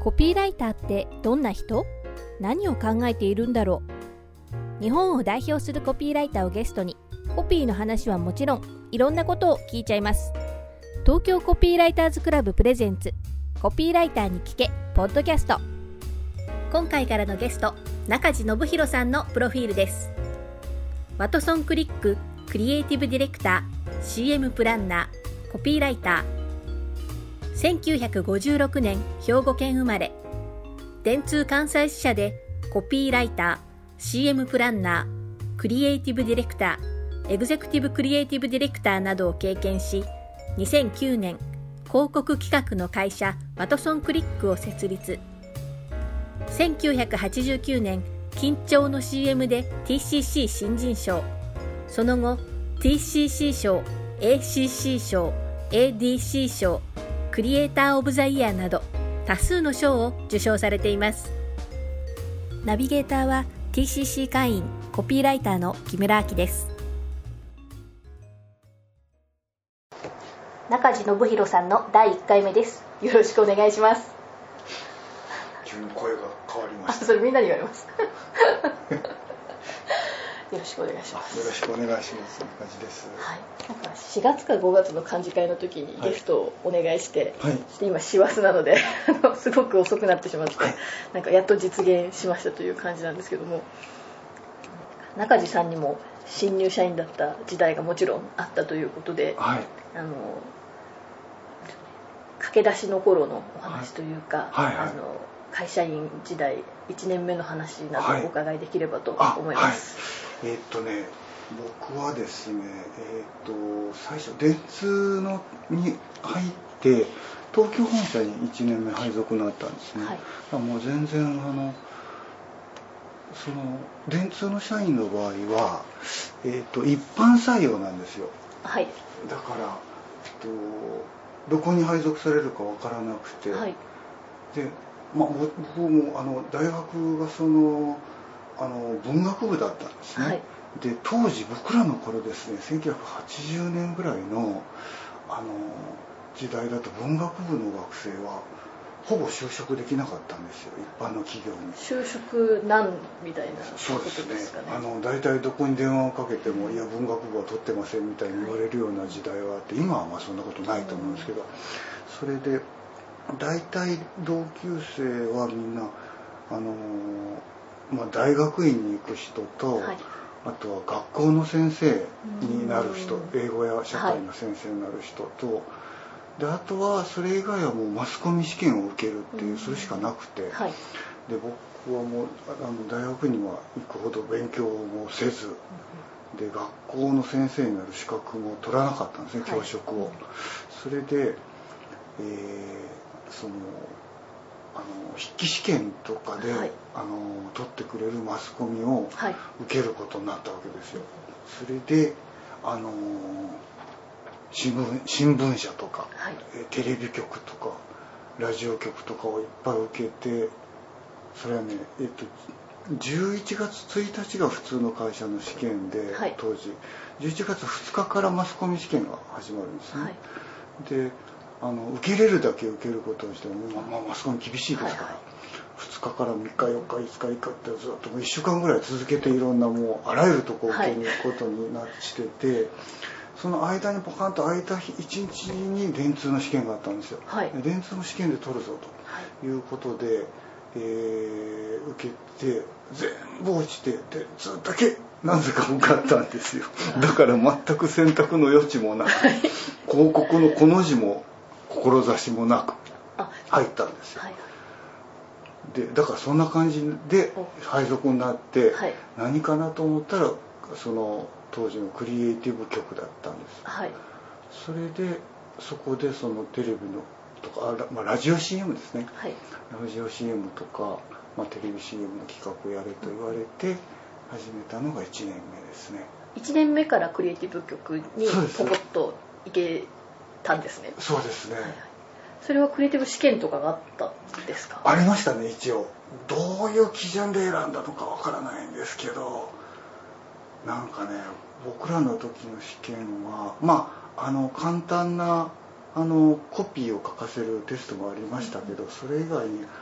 コピーライターってどんな人？何を考えているんだろう。日本を代表するコピーライターをゲストに、コピーの話はもちろん、いろんなことを聞いちゃいます。東京コピーライターズクラブプレゼンツ、コピーライターに聞けポッドキャスト。今回からのゲスト、中地信弘さんのプロフィールです。ワトソンクリッククリエイティブディレクター、 CM プランナー、コピーライター。1956年兵庫県生まれ。電通関西支社でコピーライター、 CM プランナー、クリエイティブディレクター、エグゼクティブクリエイティブディレクターなどを経験し、2009年広告企画の会社ワトソンクリックを設立。1989年緊張の CM で TCC 新人賞、その後 TCC 賞、 ACC 賞、 ADC 賞、クリエイターオブザイヤーなど多数の賞を受賞されています。ナビゲーターは TCC 会員コピーライターの木村明です。中地信弘さんの第1回目です。よろしくお願いします。 急に声が変わりました。 それみんなに言われますよろしくお願いします。 よろしくお願いします。中地です。 はい、なんか4月か5月の幹事会の時にゲストをお願いして、はい、今師走なのですごく遅くなってしまって、はい、なんかやっと実現しましたという感じなんですけども、中地さんにも新入社員だった時代がもちろんあったということで、はい、駆け出しの頃のお話というか、はいはいはい、会社員時代1年目の話などお伺いできればと思います。 はい、僕はですね、最初電通に入って東京本社に1年目配属になったんですね。はい、もう全然その電通の社員の場合は、一般採用なんですよ。はい、だからどこに配属されるかわからなくて、はい、で、僕も大学が文学部だったんですね。はい、で当時僕らの頃ですね、1980年ぐらいの時代だと文学部の学生はほぼ就職できなかったんですよ、一般の企業に。就職難みたいなことですかね。 そうですね。大体どこに電話をかけても、いや文学部は取ってませんみたいに言われるような時代はあって、今はまあそんなことないと思うんですけど、それで大体同級生はみんな大学院に行く人と、はい、あとは学校の先生になる人、英語や社会の先生になる人と、はい、であとはそれ以外はもうマスコミ試験を受けるっていう、それしかなくて、はい、で僕はもう大学には行くほど勉強もせず、で学校の先生になる資格も取らなかったんですね、教職を。はい、それで、筆記試験とかで、はい、取ってくれるマスコミを受けることになったわけですよ。それで新聞社とか、はい、テレビ局とかラジオ局とかをいっぱい受けて、それはね、11月1日が普通の会社の試験で、はい、当時11月2日からマスコミ試験が始まるんですね。はい、で受けれるだけ受けることにしても、マスコミ厳しいですから、はいはい、2日から3日4日5日以下ってずっともう1週間ぐらい続けていろんなもうあらゆるところを受けに行くことにしてて、はい、その間にポカンと空いた1日に電通の試験があったんですよ。はい、電通の試験で取るぞということで、受けて全部落ちて、でずっとだけなぜか受かったんですよ。だから全く選択の余地もなく、はい、広告のこの字も志もなく入ったんですよ。はい、でだからそんな感じで配属になって、はい、何かなと思ったらその当時のクリエイティブ局だったんです。はい、それでそこでそのテレビのとかラジオ CM ですね。はい、ラジオ CM とか、テレビ CM の企画をやれと言われて始めたのが1年目ですね。 1年目からクリエイティブ局にポコッと行けたんですね。 そうですね。はいはい、 それはクリエイティブ試験とかがあったんですか？ ありましたね、一応。どういう基準で選んだのかわからないんですけど、なんかね、僕らの時の試験は簡単なコピーを書かせるテストもありましたけど、それ以外に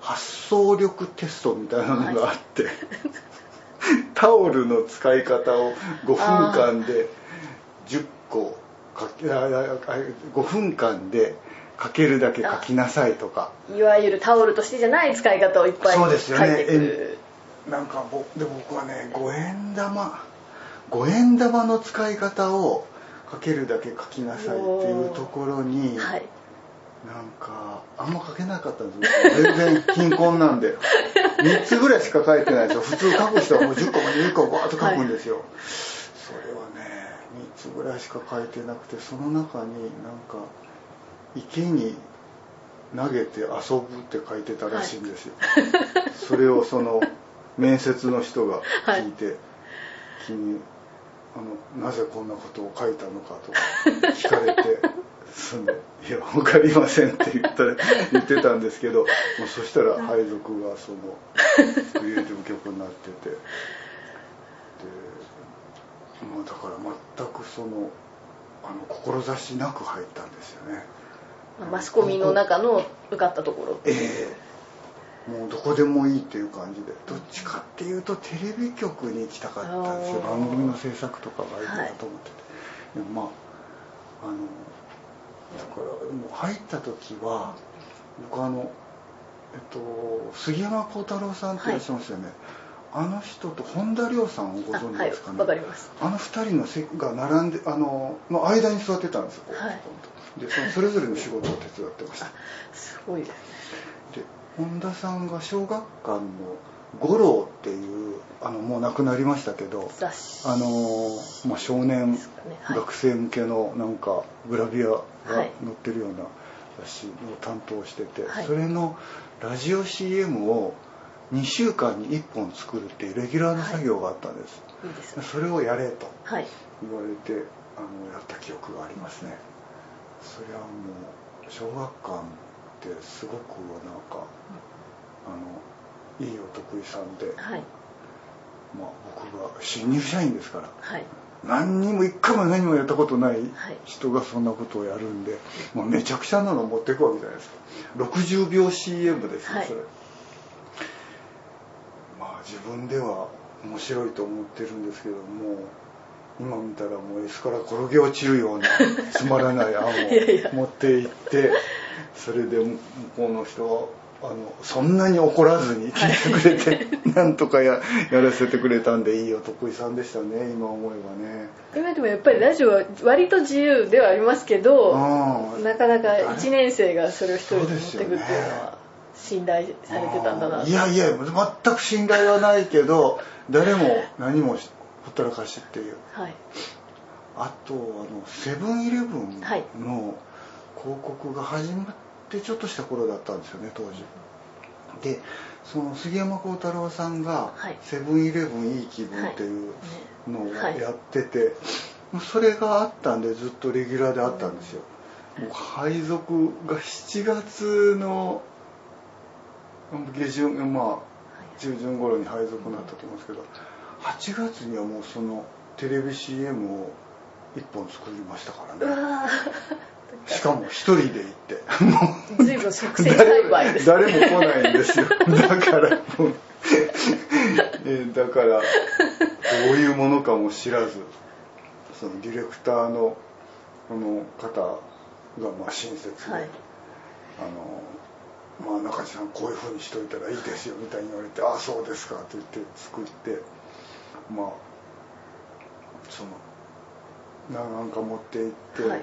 発想力テストみたいなのがあって、タオルの使い方を5分間で10個5分間で書けるだけ書きなさいとか、 いわゆるタオルとしてじゃない使い方をいっぱい書いてくる。そうですよね。 なんかで僕はね、5円玉の使い方を書けるだけ書きなさいっていうところに、はい、なんかあんま書けなかったんですよ。全然貧困なんで3つぐらいしか書いてないですよ。普通書く人はもう10個も20個バーッと書くんですよ、はい、それはね3つぐらいしか書いてなくて、その中になんか池に投げて遊ぶって書いてたらしいんですよ、はい、それをその面接の人が聞いて、はい、君なぜこんなことを書いたのかと聞かれていや分かりませんって言ってたんですけど、もうそしたら配属がそのクリエイティブ局になってて、で、だから全くその志なく入ったんですよね。 マスコミの中の受かったところ、 もうどこでもいいっていう感じで、どっちかっていうとテレビ局に行きたかったんですよ。番組の制作とかがいいなと思ってて、はい、でもだからもう入った時は僕杉山幸太郎さんっていらっしゃいますよね、はい、あの人と本田亮さんをご存知ですかね。 わかります。 2人のが並んでの間に座ってたんですよ、はい、でそれぞれの仕事を手伝ってました。 すごいですね。 で本田さんが小学館の五郎っていうもう亡くなりましたけど少年、学生向けのなんかグラビアが載ってるような雑誌を担当してて、はい、それのラジオ CM を2週間に1本作るっていうレギュラーの作業があったんです、はい、いいですね、それをやれと言われて、やった記憶がありますね。それはもう小学館ってすごくなんかいいお得意さんで、はい、僕が新入社員ですから、はい、何にも一回も何もやったことない人がそんなことをやるんで、もうめちゃくちゃなの持っていくわけじゃないですか。60秒 CM ですよ、はい、それ。自分では面白いと思ってるんですけども、今見たらもう椅子から転げ落ちるようなつまらない案を持っていってそれで向こうの人はそんなに怒らずに聞いてくれて、はい、なんとかやらせてくれたんで、いいお得意さんでしたね、今思えばね。 今でもやっぱりラジオは割と自由ではありますけど、なかなか1年生がそれを一人で持っていくっていうのは信頼されてたんだな。 いや全く信頼はないけど、誰も何もほったらかしっていう、はい、あとセブンイレブンの広告が始まってちょっとした頃だったんですよね、当時で。その杉山幸太郎さんがセブンイレブンいい気分っていうのをやってて、それがあったんでずっとレギュラーであったんですよ。もう配属が7月の下旬、中旬頃に配属になったと思うんですけど、8月にはもうそのテレビ CM を1本作りましたからね。しかも一人で行って随分即戦栽培ですね。 誰も来ないんですよ。だからどういうものかも知らず、そのディレクターのこの方が親切で、はい、中地さんこういう風にしといたらいいですよみたいに言われて、ああそうですかって言って作って、そのなんか持って行って、はい、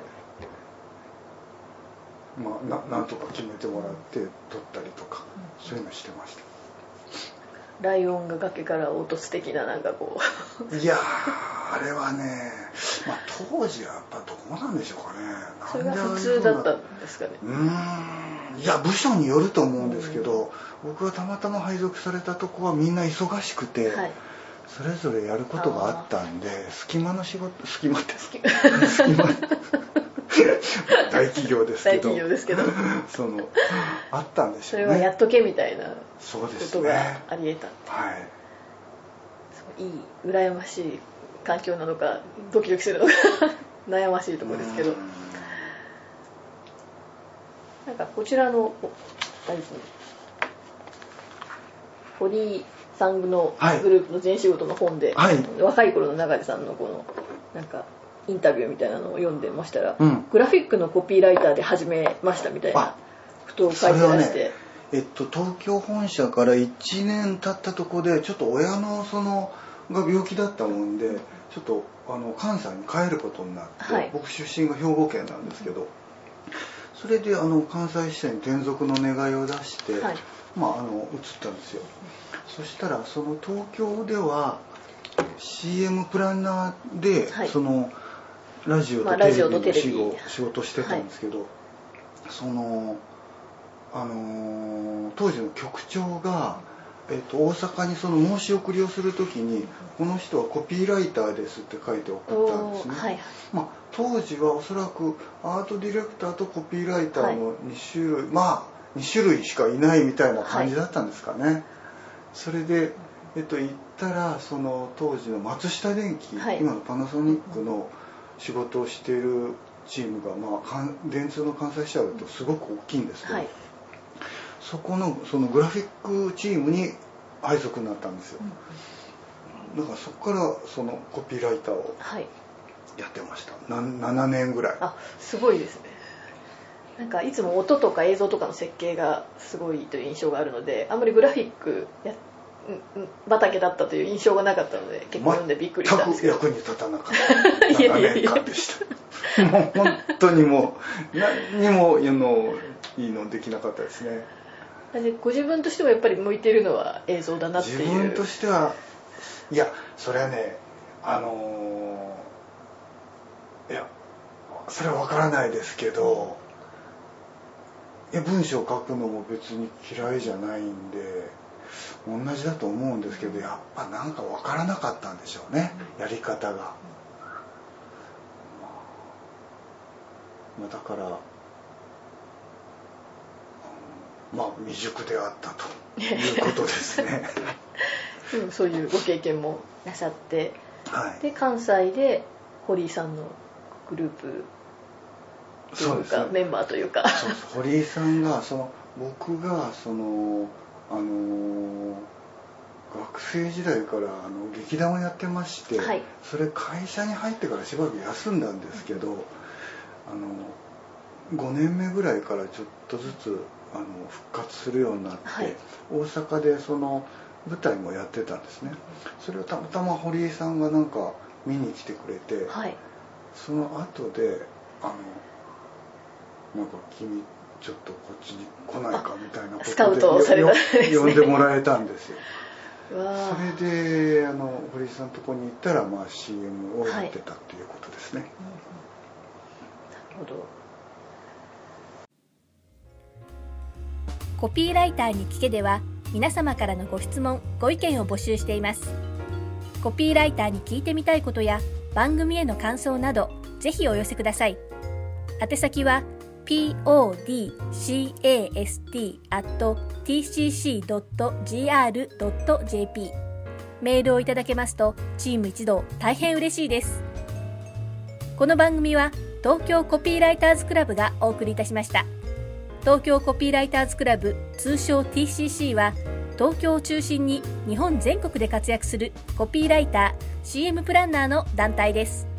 なんとか決めてもらって撮ったりとか、そういうのしてました。 ライオンが崖から落とす的な、なんかこういやあれはね、当時はやっぱどうなんでしょうかね。 それが普通だったんですかね。 いや部署によると思うんですけど、僕がたまたま配属されたとこはみんな忙しくて、はい、それぞれやることがあったんで、隙間の仕事、隙間大企業ですけどそのあったんでしょうね。 それはやっとけみたいなことがあり得たって、 はい、 いい羨ましい環境なのかドキドキするのか悩ましいところですけど、なんかこちらのあれですね、 堀井さんのグループの全仕事の本で、はい、若い頃の永地さんのこのなんかインタビューみたいなのを読んでましたら、グラフィックのコピーライターで始めましたみたいなことを書いてらして、 東京本社から1年経ったとこでちょっと親のが病気だったもんでちょっと関西に帰ることになって、はい、僕出身が兵庫県なんですけど、それで関西支社に転属の願いを出して、はい、移ったんですよ。そしたらその東京では CM プランナーで、はい、ラジオとテレビの仕事してたんですけど、はい、当時の局長が、大阪に申し送りをするときにこの人はコピーライターですって書いて送ったんですね。はい、当時はおそらくアートディレクターとコピーライターの2種類、2種類しかいないみたいな感じだったんですかね。はい、それで、行ったら当時の松下電器、はい、今のパナソニックの仕事をしているチームが、電通の関西支社だとすごく大きいんですけど、はい、そこのグラフィックチームに配属になったんですよ。だからそこからコピーライターをやってました。7年ぐらい。 すごいですね。なんかいつも音とか映像とかの設計がすごいという印象があるので、あんまりグラフィック畑だったという印象がなかったので、結構読んでびっくりしたんですけど。 全く役に立たなかった7年間でした。もう本当にもう何にもいいのできなかったですね。 ご自分としてもやっぱり向いているのは映像だなっていう。 自分としてはいやそれはねいやそれは分からないですけど、文章を書くのも別に嫌いじゃないんで同じだと思うんですけど、やっぱなんか分からなかったんでしょうね、やり方が。だから未熟であったということですね。 そういうご経験もなさって、 はい、 で関西で堀井さんのグループというか、メンバーというか、 堀井さんが僕が学生時代から劇団をやってまして、はい、それ会社に入ってからしばらく休んだんですけど、5年目ぐらいからちょっとずつ復活するようになって、はい、大阪で舞台もやってたんですね。それをたまたま堀井さんがなんか見に来てくれて、はい、その後でなんか君ちょっとこっちに来ないかみたいなことでスカウトされたんですね。 呼んでもらえたんですよ。それで堀井さんのとこに行ったら、CM をやってたっていうことですね。はい、なるほど。 コピーライターに聞けでは皆様からのご質問・ご意見を募集しています。コピーライターに聞いてみたいことや番組への感想などぜひお寄せください。宛先は podcast@tcc.gr.jp メールをいただけますとチーム一同大変嬉しいです。この番組は東京コピーライターズクラブがお送りいたしました。東京コピーライターズクラブ、通称 TCC は東京を中心に日本全国で活躍するコピーライター、CM プランナーの団体です。